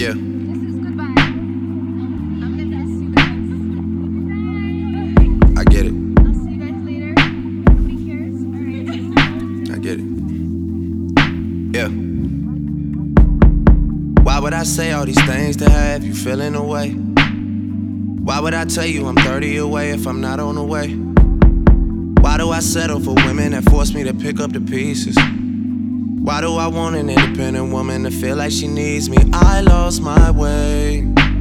Yeah. I get it. I'll see you guys later. Nobody cares. Alright. I get it. Yeah. Why would I say all these things to have you feeling away? Why would I tell you I'm 30 away if I'm not on the way? Why do I settle for women that force me to pick up the pieces? Why do I want an independent woman to feel like she needs me? I lost my way.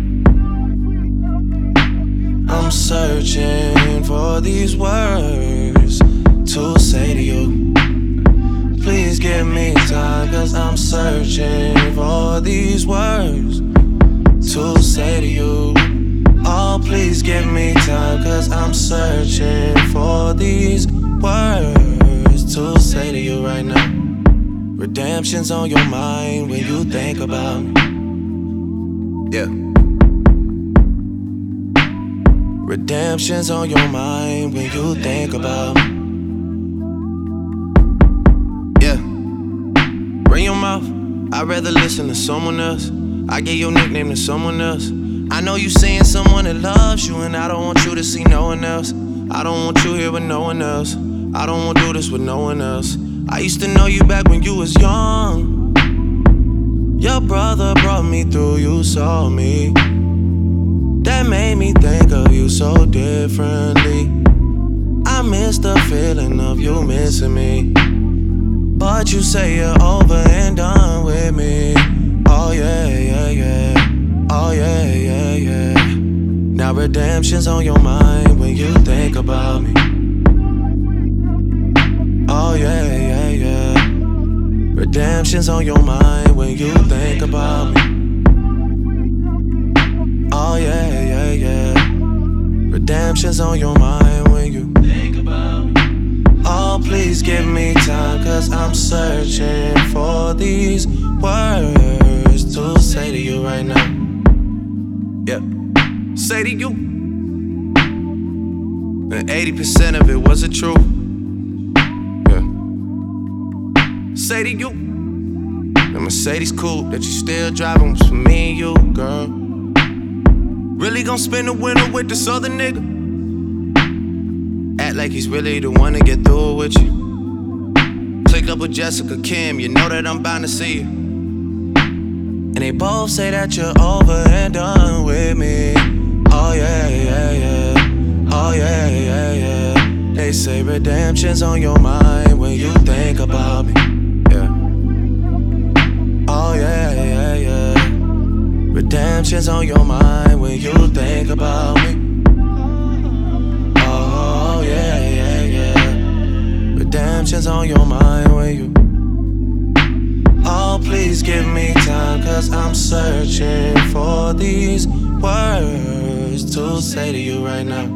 I'm searching for these words to say to you. Please give me time, cause I'm searching for these words to say to you. Oh, please give me time, cause I'm searching for these words to say to you right now. Redemption's on your mind when you think about me. Yeah. Redemption's on your mind when you think about me. Yeah. Bring your mouth. I'd rather listen to someone else. I gave your nickname to someone else. I know you seeing someone that loves you, and I don't want you to see no one else. I don't want you here with no one else. I don't want to do this with no one else. I used to know you back when you was young. Your brother brought me through, you saw me. That made me think of you so differently. I miss the feeling of you missing me. But you say you're over and done with me. Oh yeah, yeah, yeah. Oh yeah, yeah, yeah. Now redemption's on your mind when you think about me. Oh yeah, yeah, yeah. Redemption's on your mind when you think about me. Oh yeah, yeah, yeah. Redemption's on your mind when you think about me. Oh, please give me time, cause I'm searching for these words to say to you right now. Yeah. Say to you. And 80% of it wasn't true. Say to you, the Mercedes coupe that you still driving was for me and you, girl. Really gon' spend the winter with this other nigga? Act like he's really the one to get through with you. Clicked up with Jessica Kim, you know that I'm bound to see you. And they both say that you're over and done with me. Oh yeah, yeah, yeah. Oh yeah, yeah, yeah. They say redemption's on your mind when you think about me. Oh yeah, yeah, yeah. Redemption's on your mind when you think about me. Oh yeah, yeah, yeah. Redemption's on your mind when you. Oh, please give me time, cause I'm searching for these words to say to you right now.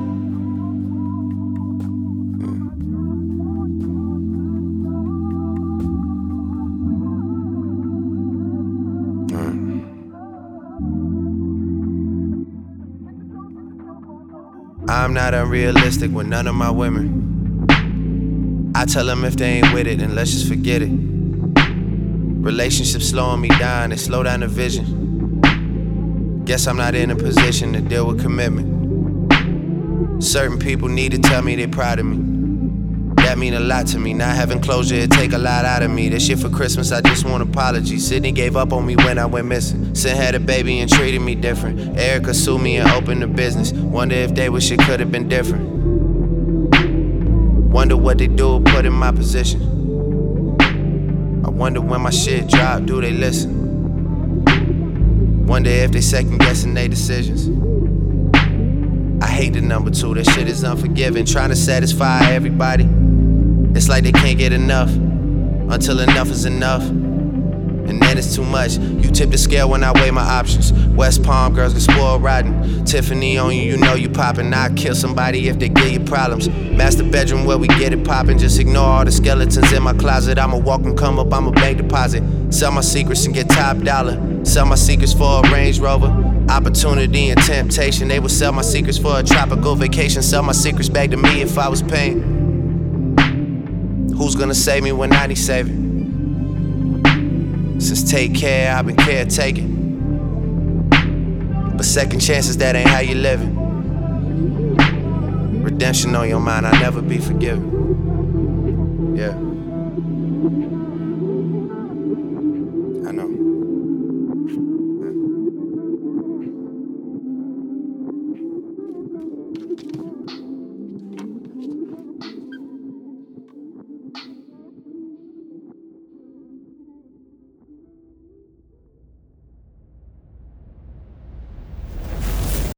I'm not unrealistic with none of my women. I tell them if they ain't with it, then let's just forget it. Relationships slowing me down, they slow down the vision. Guess I'm not in a position to deal with commitment. Certain people need to tell me they proud of me. That mean a lot to me. Not having closure, it take a lot out of me. This year for Christmas, I just want apologies. Sydney gave up on me when I went missing. Sin had a baby and treated me different. Erica sued me and opened a business. Wonder if they wish it could have been different. Wonder what they do put in my position. I wonder when my shit drop, do they listen? Wonder if they second guessing their decisions. I hate the number 2, that shit is unforgiving. Trying to satisfy everybody. It's like they can't get enough until enough is enough. And then it's too much. You tip the scale when I weigh my options. West Palm girls get spoiled rotten. Tiffany on you, you know you poppin'. I'll kill somebody if they give you problems. Master bedroom where we get it poppin'. Just ignore all the skeletons in my closet. I'ma walk and come up, I'm a bank deposit. Sell my secrets and get top dollar. Sell my secrets for a Range Rover. Opportunity and temptation. They would sell my secrets for a tropical vacation. Sell my secrets back to me if I was paying. Who's gonna save me when I need saving? Since take care, I've been caretaking. But second chances, that ain't how you living. Redemption on your mind, I'll never be forgiven. Yeah.